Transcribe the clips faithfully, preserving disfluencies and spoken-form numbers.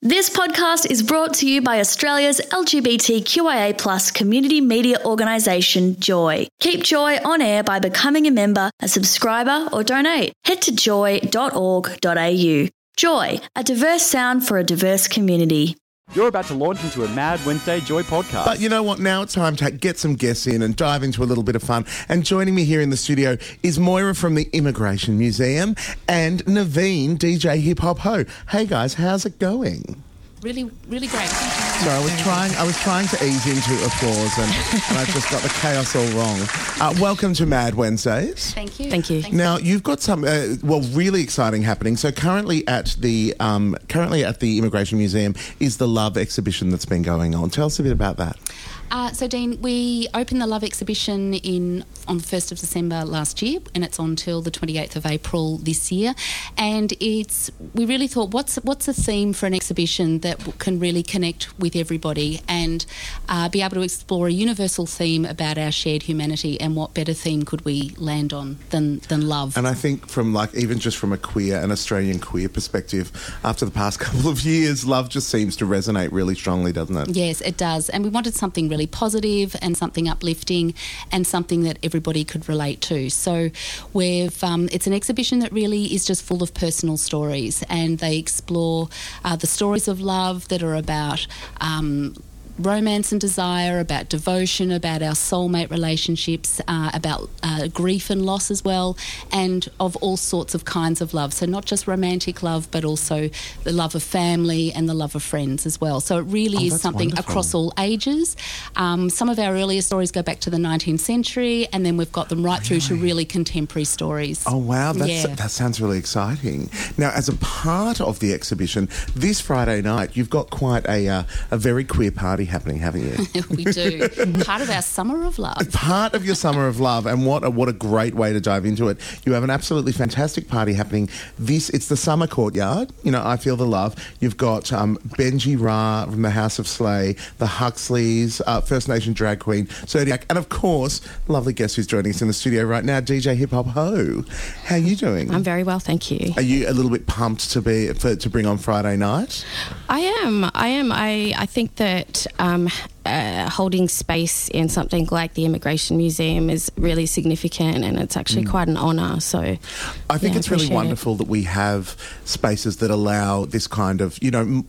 This podcast is brought to you by Australia's L G B T Q I A plus community media organisation, Joy. Keep Joy on air by becoming a member, a subscriber or donate. Head to joy dot org dot a u. Joy, a diverse sound for a diverse community. You're about to launch into a Mad Wednesday Joy podcast. But you know what? Now it's time to get some guests in and dive into a little bit of fun. And joining me here in the studio is Moira from the Immigration Museum and Naveen, D J Hip Hop Ho. Hey guys, how's it going? Really, really great. So I was trying, I was trying to ease into applause, and, and I just got the chaos all wrong. Uh, welcome to Mad Wednesdays. Thank you. Thank you. Thanks. Now you've got some, uh, well, really exciting happening. So currently at the um, currently at the Immigration Museum is the Love exhibition that's been going on. Tell us a bit about that. Uh, so, Dean, we opened the Love exhibition in on the first of December last year, and it's on till the twenty-eighth of April this year. And it's we really thought, what's what's a theme for an exhibition that w- can really connect with everybody and uh, be able to explore a universal theme about our shared humanity, and what better theme could we land on than, than love? And I think from like even just from a queer, an Australian queer perspective, after the past couple of years, love just seems to resonate really strongly, doesn't it? Yes, it does. And we wanted something really positive and something uplifting and something that everybody could relate to. So we've um, it's an exhibition that really is just full of personal stories, and they explore uh, the stories of love that are about um, romance and desire, about devotion, about our soulmate relationships, uh, about uh, grief and loss as well, and of all sorts of kinds of love. So not just romantic love, but also the love of family and the love of friends as well. So it really Oh, is that's something wonderful. across all ages. Um, some of our earlier stories go back to the nineteenth century, and then we've got them right through to really contemporary stories. Oh, wow. That's, Yeah. That sounds really exciting. Now, as a part of the exhibition, this Friday night, you've got quite a, uh, a very queer party happening, haven't you? We do. Part of our summer of love. Part of your Summer of Love, and what a, what a great way to dive into it. You have an absolutely fantastic party happening. This It's the Summer Courtyard. You know, I Feel the Love. You've got um, Benji Ra from the House of Slay, the Huxleys, uh, First Nation Drag Queen, Zodiac, and of course, lovely guest who's joining us in the studio right now, D J Hip Hop Ho. How are you doing? I'm very well, thank you. Are you a little bit pumped to be for, to bring on Friday night? I am. I am. I, I think that um, uh, holding space in something like the Immigration Museum is really significant, and it's actually mm. quite an honour. So I think yeah, it's really appreciate wonderful it. that we have spaces that allow this kind of, you know, m-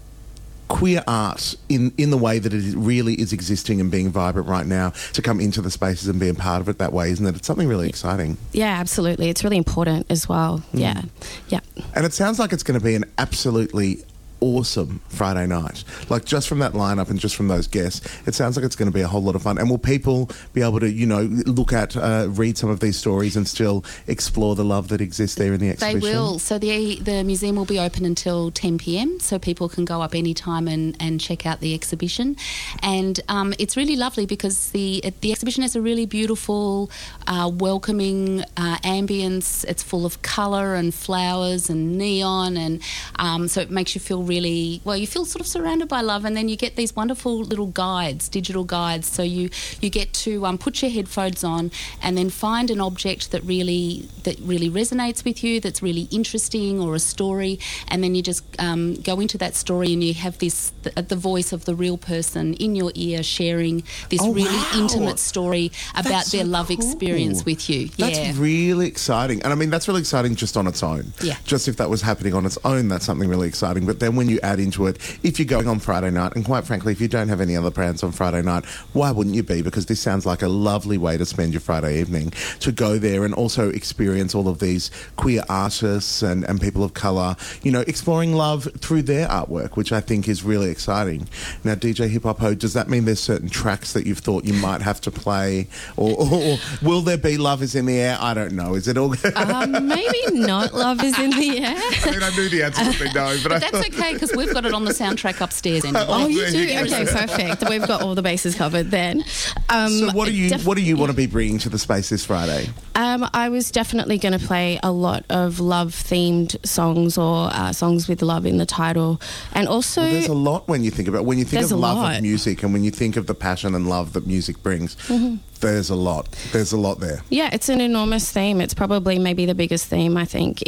queer art in, in the way that it really is existing and being vibrant right now to come into the spaces and be a part of it that way, isn't it? It's something really exciting. Yeah, absolutely. It's really important as well. Mm. Yeah, yeah. And it sounds like it's going to be an absolutely awesome Friday night. Like, just from that lineup and just from those guests, it sounds like it's going to be a whole lot of fun. And will people be able to, you know, look at, uh, read some of these stories and still explore the love that exists there in the exhibition? They will. So the the museum will be open until ten p.m, so people can go up any time and, and check out the exhibition. And um, it's really lovely because the the exhibition has a really beautiful, uh, welcoming uh, ambience. It's full of colour and flowers and neon, and um, so it makes you feel really, well, you feel sort of surrounded by love. And then you get these wonderful little guides, digital guides, so you you get to um, put your headphones on and then find an object that really that really resonates with you, that's really interesting, or a story, and then you just um, go into that story and you have this the, the voice of the real person in your ear sharing this Oh, really wow. intimate story about That's their so love cool. experience with you. That's yeah. really exciting. And I mean, that's really exciting just on its own. Yeah. Just if that was happening on its own, that's something really exciting. But then when you add into it, if you're going on Friday night, and quite frankly, if you don't have any other plans on Friday night, why wouldn't you be? Because this sounds like a lovely way to spend your Friday evening, to go there and also experience all of these queer artists and, and people of colour, you know, exploring love through their artwork, which I think is really exciting. Now, D J Hip Hop Ho, does that mean there's certain tracks that you've thought you might have to play? Or, or, or will there be Love Is in the Air? I don't know. Is it all... Um, maybe not Love Is in the Air. I mean, I knew the answer would be no, but, But I that's okay, because we've got it on the soundtrack upstairs anyway. Oh, you there do? you go. Okay, perfect. We've got all the bases covered then. Um, So what do you def- what do you want to be bringing to the space this Friday? Um, I was definitely going to play a lot of love-themed songs, or uh, songs with love in the title, and also Well, there's a lot when you think about when you think There's of a love lot. of music, and when you think of the passion and love that music brings. Mm-hmm. There's a lot. There's a lot there. Yeah, it's an enormous theme. It's probably maybe the biggest theme, I think,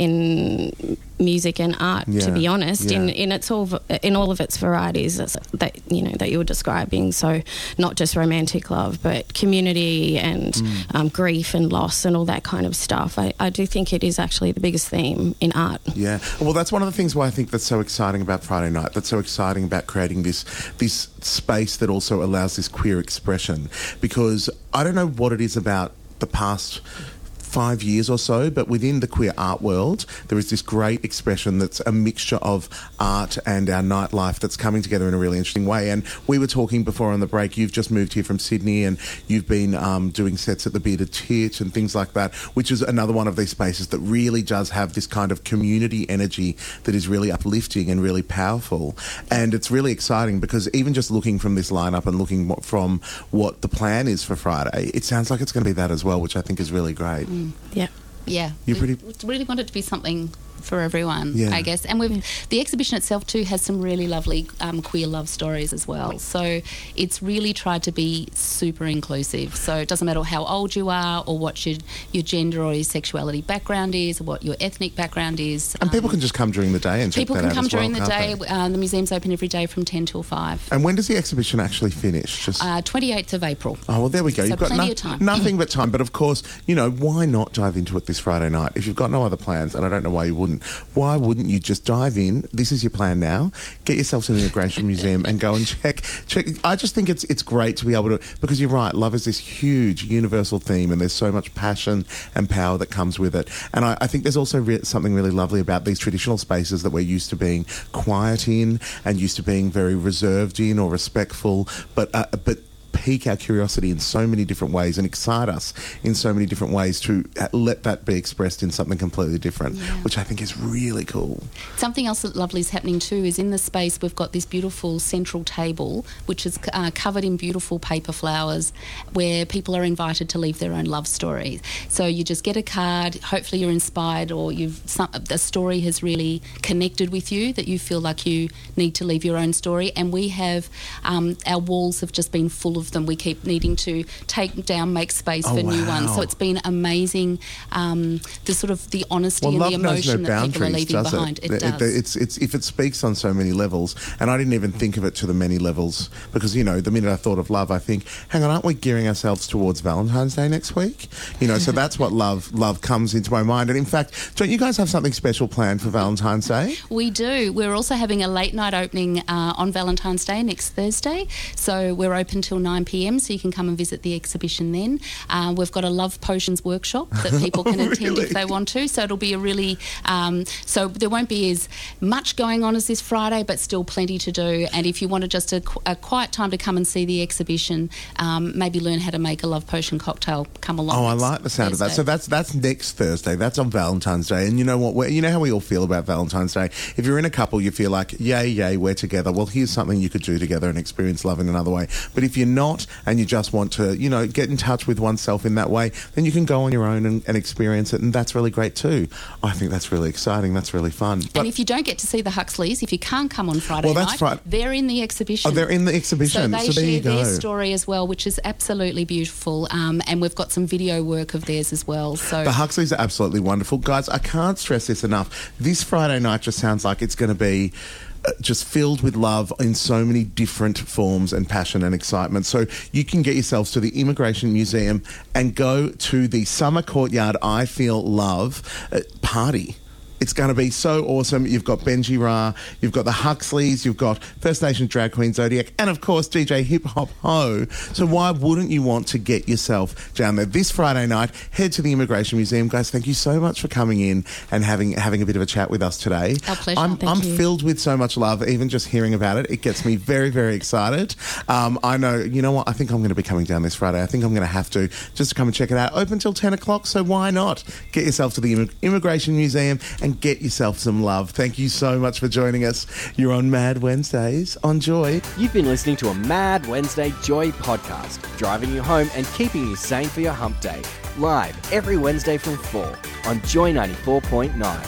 in music and art, Yeah, to be honest, yeah. in in its all in all of its varieties that you know that you were describing. So not just romantic love, but community and Mm. um, grief and loss and all that kind of stuff. I, I do think it is actually the biggest theme in art. Yeah. Well, that's one of the things why I think that's so exciting about Friday night. That's so exciting about creating this this space that also allows this queer expression. Because I don't know what it is about the past five years or so, but within the queer art world, there is this great expression that's a mixture of art and our nightlife that's coming together in a really interesting way. And we were talking before on the break, you've just moved here from Sydney and you've been um, doing sets at the Bearded Tit and things like that, which is another one of these spaces that really does have this kind of community energy that is really uplifting and really powerful. And it's really exciting because even just looking from this lineup and looking what, from what the plan is for Friday, it sounds like it's going to be that as well, which I think is really great. Mm. Yeah. Yeah, You're we pretty- really want it to be something for everyone, Yeah. I guess. And we've the exhibition itself too has some really lovely um, queer love stories as well. So it's really tried to be super inclusive. So it doesn't matter how old you are or what your your gender or your sexuality background is or what your ethnic background is. And people Um, can just come during the day and check people that can out come as well, during the day. can't they? Uh, the museum's open every day from ten till five. And when does the exhibition actually finish? Just Uh, twenty-eighth of April. Oh, well, there we go. So You've got plenty no- of time. nothing but time. But of course, you know, why not dive into it this Friday night? If you've got no other plans, and I don't know why you wouldn't, why wouldn't you just dive in? This is your plan now. Get yourself to the Immigration Museum and go and check. check. I just think it's it's great to be able to, because you're right, love is this huge universal theme and there's so much passion and power that comes with it. And I, I think there's also re- something really lovely about these traditional spaces that we're used to being quiet in and used to being very reserved in or respectful, but uh, but pique our curiosity in so many different ways and excite us in so many different ways to let that be expressed in something completely different, Yeah. which I think is really cool. Something else that lovely is happening too is in the space we've got this beautiful central table which is uh, covered in beautiful paper flowers where people are invited to leave their own love stories. So you just get a card, hopefully you're inspired or you've some, a story has really connected with you that you feel like you need to leave your own story, and we have um, our walls have just been full of them. We keep needing to take down, make space Oh, for new ones. wow. So it's been amazing, um, the sort of the honesty Well, and love the knows no emotion that people are boundaries, leaving does behind. it? It does. It's, it's, if it speaks on so many levels, and I didn't even think of it to the many levels, because, you know, the minute I thought of love, I think, hang on, aren't we gearing ourselves towards Valentine's Day next week? You know, so that's what love love comes into my mind. And in fact, don't you guys have something special planned for Valentine's Day? We do. We're also having a late night opening uh, on Valentine's Day next Thursday. So we're open till nine p m, so you can come and visit the exhibition then. Uh, we've got a Love Potions workshop that people can attend Really? if they want to. So it'll be a really... Um, so there won't be as much going on as this Friday, but still plenty to do. And if you wanted just a, qu- a quiet time to come and see the exhibition, um, maybe learn how to make a Love Potion cocktail, come along. Oh, I next like the sound of that. Thursday. So that's that's next Thursday. That's on Valentine's Day. And you know what? We're, you know how we all feel about Valentine's Day? If you're in a couple, you feel like, yay, yay, we're together. Well, here's something you could do together and experience love in another way. But if you're not and you just want to, you know, get in touch with oneself in that way, then you can go on your own and, and experience it. And that's really great too. I think that's really exciting. That's really fun. But, And if you don't get to see the Huxleys, if you can't come on Friday Well, that's night, Fri- they're in the exhibition. oh, they're in the So exhibition. they So, there share you go. their story as well, which is absolutely beautiful. Um, and we've got some video work of theirs as well. So The Huxleys are absolutely wonderful. Guys, I can't stress this enough. This Friday night just sounds like it's going to be uh, just filled with love in so many different forms and passion and excitement. So you can get yourselves to the Immigration Museum and go to the Summer Courtyard I Feel Love uh, party. It's going to be so awesome. You've got Benji Ra, you've got the Huxleys, you've got First Nation drag queen Zodiac, and of course D J Hip Hop Ho. So why wouldn't you want to get yourself down there this Friday night? Head to the Immigration Museum, guys. Thank you so much for coming in and having having a bit of a chat with us today. Our pleasure. I'm, Thank I'm you. filled with so much love, even just hearing about it. It gets me very, very excited. Um, I know, you know what? I think I'm going to be coming down this Friday. I think I'm going to have to just to come and check it out. Open till ten o'clock, so why not? Get yourself to the Immig- Immigration Museum and get yourself some love. Thank you so much for joining us. You're on Mad Wednesdays on Joy. You've been listening to a Mad Wednesday Joy podcast, driving you home and keeping you sane for your hump day. Live every Wednesday from four on Joy ninety-four point nine.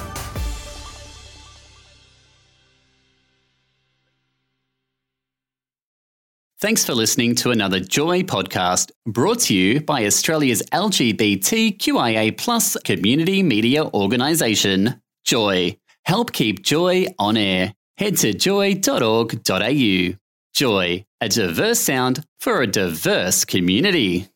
Thanks for listening to another Joy podcast brought to you by Australia's L G B T Q I A plus community media organisation, Joy. Help keep Joy on air. Head to joy dot org dot a u. Joy, a diverse sound for a diverse community.